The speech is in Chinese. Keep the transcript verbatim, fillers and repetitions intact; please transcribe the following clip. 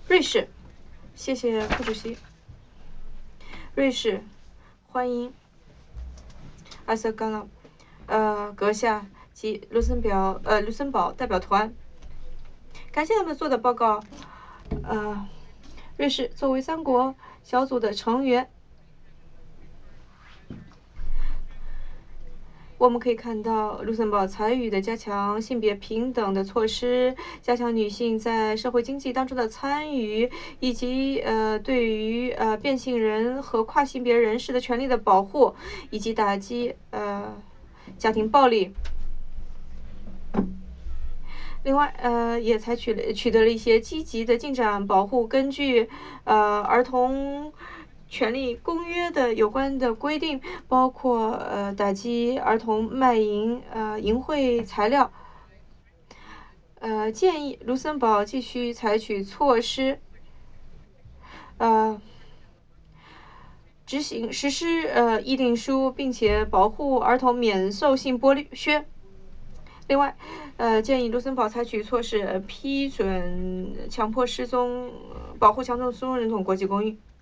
瑞士，谢谢副主席。瑞士，欢迎埃瑟甘朗呃阁下及卢森堡呃卢森堡代表团，感谢他们做的报告。呃，瑞士作为三国小组的成员，我们可以看到卢森堡参与的加强性别平等的措施，加强女性在社会经济当中的参与，以及呃对于呃变性人和跨性别人士的权利的保护，以及打击呃家庭暴力。另外，呃，也采取了取得了一些积极的进展，保护根据呃儿童权利公约的有关的规定，包括呃打击儿童卖淫呃淫秽材料。呃，建议卢森堡继续采取措施，呃，执行实施呃议定书，并且保护儿童免受性剥削。另外，呃，建议卢森堡采取措施，批准强迫失踪、保护强迫失踪人种国际公寓。